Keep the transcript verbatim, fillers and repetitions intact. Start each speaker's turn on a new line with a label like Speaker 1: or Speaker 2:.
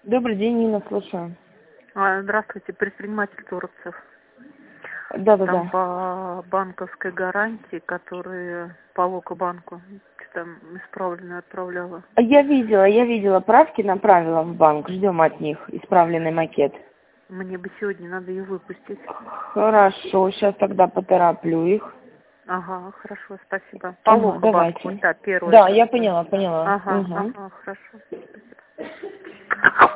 Speaker 1: Добрый день, Нина, слушаю.
Speaker 2: А, Здравствуйте, предприниматель Торопцев. Там
Speaker 1: Да-да-да.
Speaker 2: по банковской гарантии, которые по Локобанку, там исправленную отправляла.
Speaker 1: Я видела, я видела правки, направила в банк. Ждем от них исправленный макет.
Speaker 2: Мне бы сегодня надо ее выпустить.
Speaker 1: Хорошо, сейчас тогда потороплю их.
Speaker 2: Ага, хорошо, спасибо. По
Speaker 1: Ага,
Speaker 2: Локобанку,
Speaker 1: давайте.
Speaker 2: да, первое.
Speaker 1: Да,
Speaker 2: Это.
Speaker 1: я поняла, поняла.
Speaker 2: Ага,
Speaker 1: Угу.
Speaker 2: ага, хорошо. Спасибо.